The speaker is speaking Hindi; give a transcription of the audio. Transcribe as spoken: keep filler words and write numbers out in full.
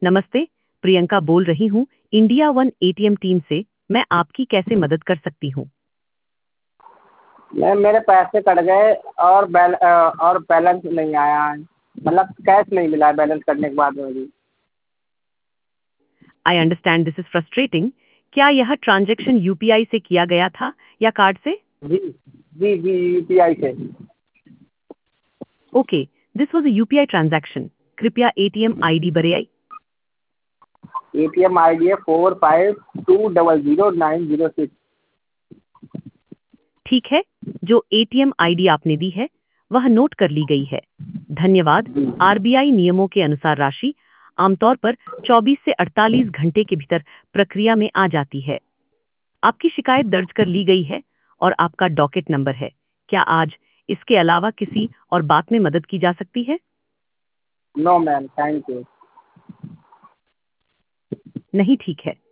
नमस्ते, प्रियंका बोल रही हूँ इंडिया वन एटीएम टीम से। मैं आपकी कैसे मदद कर सकती हूँ? मैम मेरे पैसे कट गए और बैल अ, और बैलेंस नहीं आया है। मतलब कैश नहीं मिला है बैलेंस कटने के बाद में भी। I understand this is frustrating. क्या यह ट्रांजैक्शन यूपीआई से किया गया था या कार्ड से? जी जी जी यूपीआई से। Okay, this was a UPI transaction. कृपया एटीएम आईडी बरेआई। एटीएम आई डी है four five two double zero nine zero six. ठीक है, जो एटीएम आईडी आपने दी है वह नोट कर ली गई है। धन्यवाद। जी। आरबीआई नियमों के अनुसार राशि आमतौर पर चौबीस से अड़तालीस घंटे के भीतर प्रक्रिया में आ जाती है। आपकी शिकायत दर्ज कर ली गई है और आपका डॉकेट नंबर है। क्या आज इसके अलावा किसी और बात में मदद की जा सकती है? No ma'am, thank you. नहीं, ठीक है।